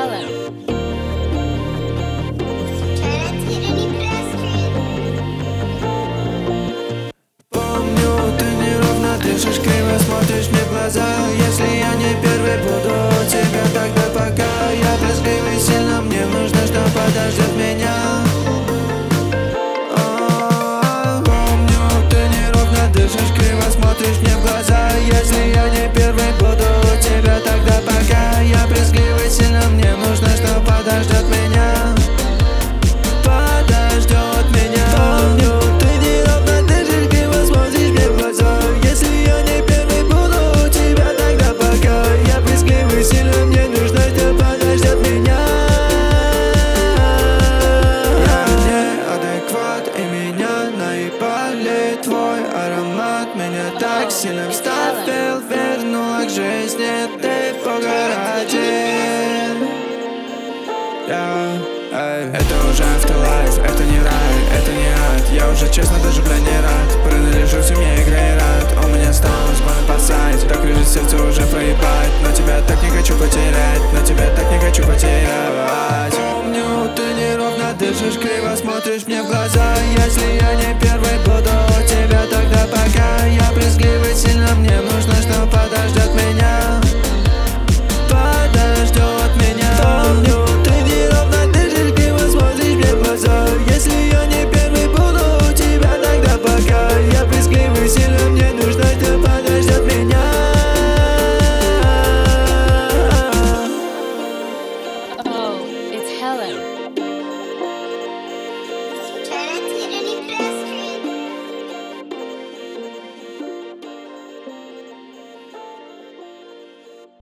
Stellar. Помню, ты неровно дышишь, криво смотришь мне в глаза. Если я не первый, буду у тебя тогда пока. Я брезгливый сильно, мне нужно, что подождет меня. Помню, ты неровно дышишь, криво смотришь мне в глаза. Если я не первый, буду у тебя тогда пока. Я брезгливый сильно, мне нужно, что подождет меня. Подождет меня. Помню, ты неровно дышишь, криво смотришь мне в глаза. Если я не первый, буду у тебя тогда пока. Я брезгливый сильно, мне нужно, что подождет меня. Я неадекват, и меня наебали. Твой аромат меня так сильно вставил, вернула к жизни. Ты погородил. Это уже afterlife, это не рай, это не ад. Я уже честно даже, бля, не рад. Принадлежу в семье игры и рад. У меня стоунс, больно посать. Так лежит сердце уже проебать. Но тебя так не хочу потерять, но тебя так не хочу потерять. Помню, ты неровно дышишь, криво смотришь мне в глаза.